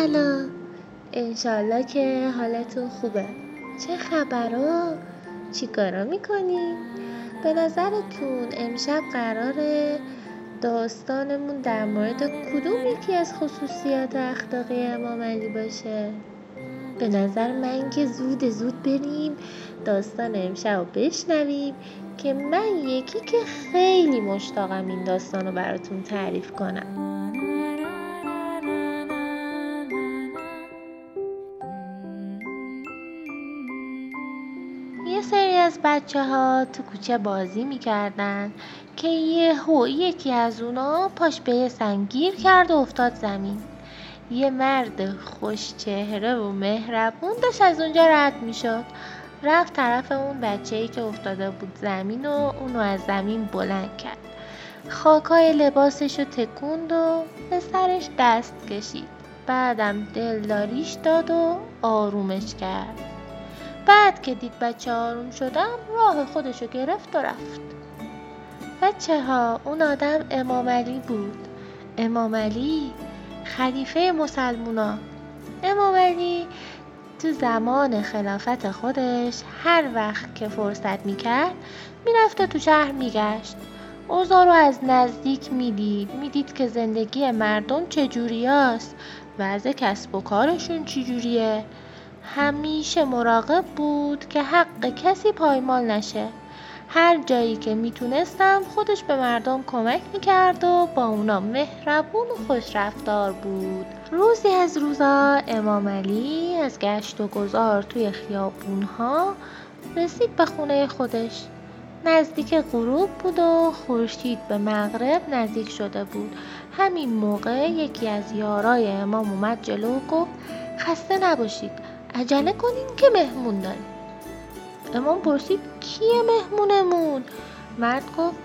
سلام. انشالله که حالتون خوبه. چه خبرها؟ چی کارا میکنین؟ به نظرتون امشب قراره داستانمون در مورد کدوم یکی از خصوصیات اخلاقی امام علی باشه؟ به نظر من که زود بریم داستان امشب رو بشنویم که من یکی که خیلی مشتاقم این داستان رو براتون تعریف کنم. یه سری از بچه‌ها تو کوچه بازی می‌کردن که یکی از اونا پاش به یه سنگ گیر کرد و افتاد زمین. یه مرد خوش چهره و مهربون داشت از اونجا رد میشد. رفت طرف اون بچه‌ای که افتاده بود زمین و اونو از زمین بلند کرد. خاکای لباسش رو تکوند و به سرش دست کشید. بعدم دلداریش داد و آرومش کرد. بعد که دید بچه آروم شدم راه خودشو گرفت و رفت. بچه‌ها، اون آدم امام علی بود. امام علی خلیفه مسلمونا. امام علی تو زمان خلافت خودش هر وقت که فرصت میکرد میرفت تو شهر میگشت. اوضاع رو از نزدیک میدید که زندگی مردم چجوریاست، وضع کسب و کارشون چجوریه. همیشه مراقب بود که حق کسی پایمال نشه. هر جایی که میتونستم خودش به مردم کمک میکرد و با اونا مهربون و خوش رفتار بود. روزی از روزا امام علی از گشت و گذار توی خیابونها رسید به خونه خودش. نزدیک غروب بود و خورشید به مغرب نزدیک شده بود. همین موقع یکی از یارای امام اومد جلو و گفت خسته نباشید، عجله کنین که مهمون داریم. امام پرسید کیه مهمونمون؟ مرد گفت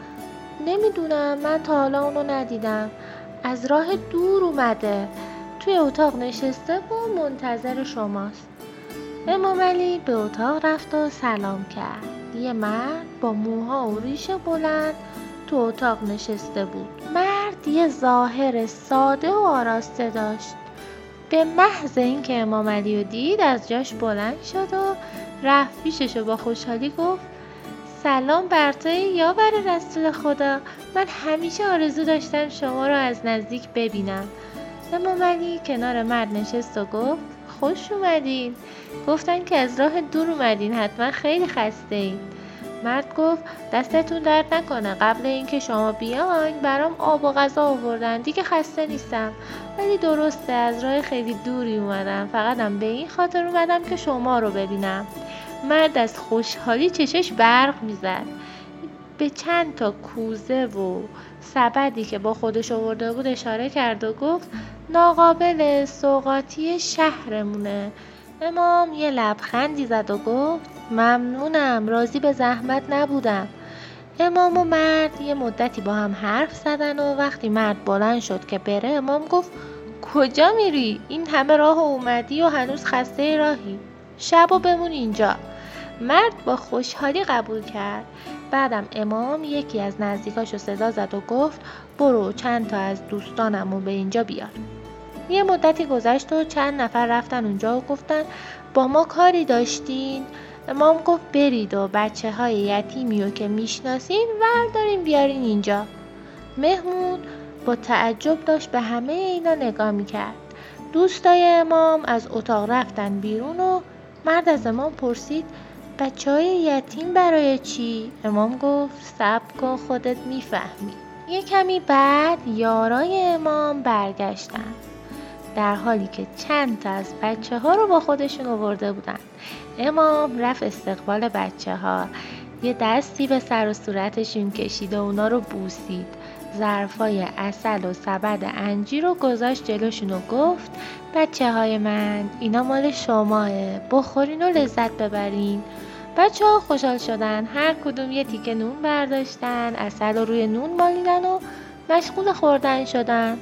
نمیدونم، من تا حالا اونو ندیدم، از راه دور اومده، توی اتاق نشسته و منتظر شماست. امام علی به اتاق رفت و سلام کرد. یه مرد با موها و ریش بلند تو اتاق نشسته بود. مرد یه ظاهر ساده و آراسته داشت. به محض اینکه امام علی رو دید از جاش بلند شد و رفت پیشش و با خوشحالی گفت سلام بر توی یا بر رسول خدا، من همیشه آرزو داشتم شما رو از نزدیک ببینم. امام علی کنار مرد نشست و گفت خوش اومدین. گفتن که از راه دور اومدین، حتما خیلی خسته این. مرد گفت دستتون درد نکنه، قبل اینکه شما بیاین برام آب و غذا آوردن، دیگه خسته نیستم. ولی درسته از راه خیلی دوری اومدم، فقطم به این خاطر اومدم که شما رو ببینم. مرد از خوشحالی چشش برق میزد. به چند تا کوزه و سبدی که با خودش آورده بود اشاره کرد و گفت ناقابل سوغاتی شهرمونه. امام یه لبخندی زد و گفت ممنونم، راضی به زحمت نبودم. امام و مرد یه مدتی با هم حرف زدن و وقتی مرد بلند شد که بره امام گفت کجا میری؟ این همه راه اومدی و هنوز خسته راهی، شبو بمون اینجا. مرد با خوشحالی قبول کرد. بعدم امام یکی از نزدیکاشو صدا زد و گفت برو چند تا از دوستانمو به اینجا بیار. یه مدتی گذشت و چند نفر رفتن اونجا و گفتن با ما کاری داشتین؟ امام گفت برید و بچه های یتیمی رو که میشناسین وردارین بیارین اینجا. مهمون با تعجب داشت به همه اینا نگاه میکرد. دوستای امام از اتاق رفتن بیرون و مرد از امام پرسید بچه های یتیم برای چی؟ امام گفت صبر کن خودت میفهمی. یه کمی بعد یارای امام برگشتن در حالی که چند تا از بچه ها رو با خودشون آورده بودن. امام رفت استقبال بچه ها، یه دستی به سر و صورتشون کشید و اونا رو بوسید. ظرفای عسل و سبد انجیر رو گذاشت جلوشون و گفت بچه های من اینا مال شماه، بخورین و لذت ببرین. بچه ها خوشحال شدن، هر کدوم یه تیکه نون برداشتن، عسل رو روی نون مالیدن و مشغول خوردن شدن.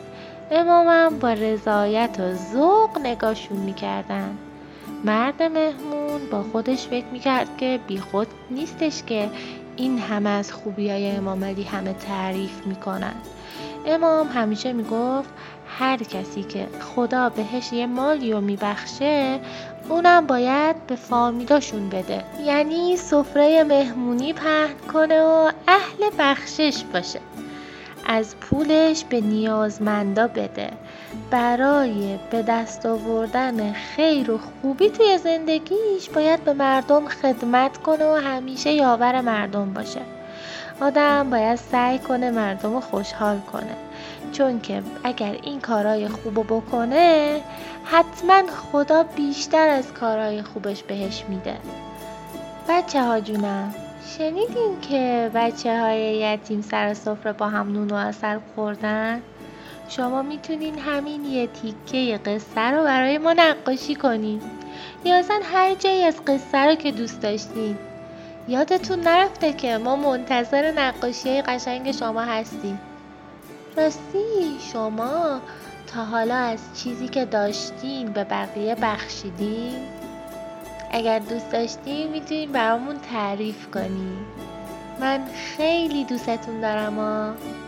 امامم با رضایت و ذوق نگاهشون میکردن. مرد مهمون با خودش فکر میکرد که بی خود نیستش که این همه از خوبیای امام علی همه تعریف میکنن. امام همیشه میگفت هر کسی که خدا بهش یه مالی رو میبخشه اونم باید به فامیلاشون بده. یعنی سفره مهمونی پهن کنه و اهل بخشش باشه، از پولش به نیازمندا بده، برای به دست آوردن خیر و خوبی توی زندگیش باید به مردم خدمت کنه و همیشه یاور مردم باشه. آدم باید سعی کنه مردم رو خوشحال کنه، چون که اگر این کارهای خوبو بکنه حتما خدا بیشتر از کارهای خوبش بهش میده. بچه ها جونم، شنیدین که بچه های یتیم سر سفره با هم نون و عسل خوردن؟ شما میتونین همین یه تیکه قصه رو برای ما نقاشی کنین، یا اصلا هر جایی از قصه رو که دوست داشتین. یادتون نرفته که ما منتظر نقاشی قشنگ شما هستیم. راستی شما تا حالا از چیزی که داشتین به بقیه بخشیدین؟ اگر دوست داشتین میتونین برامون تعریف کنین. من خیلی دوستتون دارم.